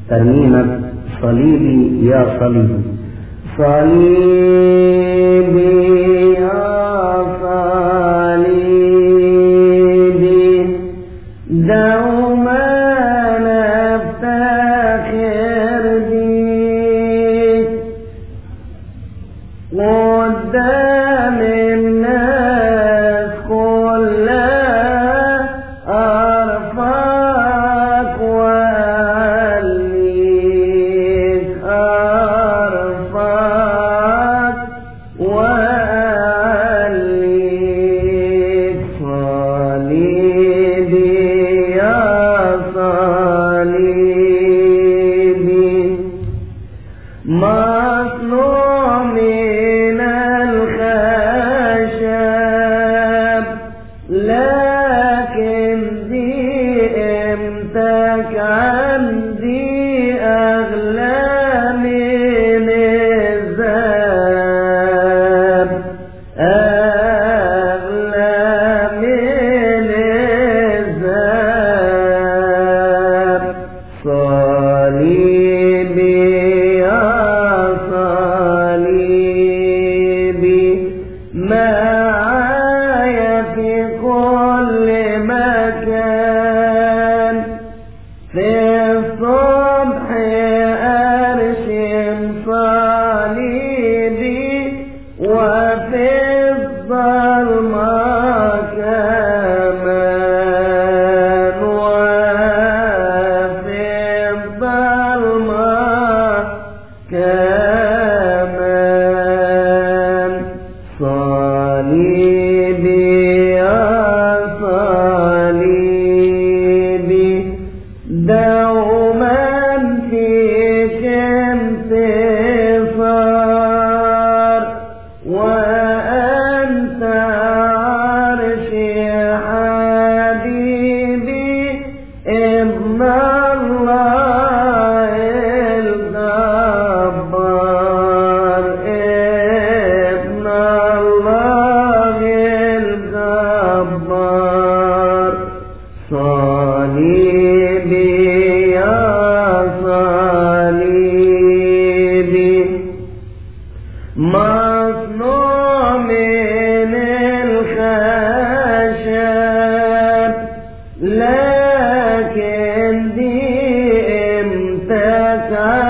ترنيمة صليبي يا صليبي. صليبي يا صليبي دوما نفتخر بيك قدام الناس كلها أرفعك وأعليك أرفعك وأعليك. صليبي يا صليبي مصنوع من الخشب لكن دي قيمتك عندي أغلى من الذهب أغلى من الذهب. صليبي يا صليبي معايا في كل مكان في الصبح أرسم صليبي وفي الظلمة كمان وفي الظلمة كمان. صليبي يا صليبي دوما فيك انتصار وأنت عرشي حبيبي ابن الله الجبار ابن الله الجبار. صليبي يا صليبي مصنوع من الخشب لكن دي قيمتك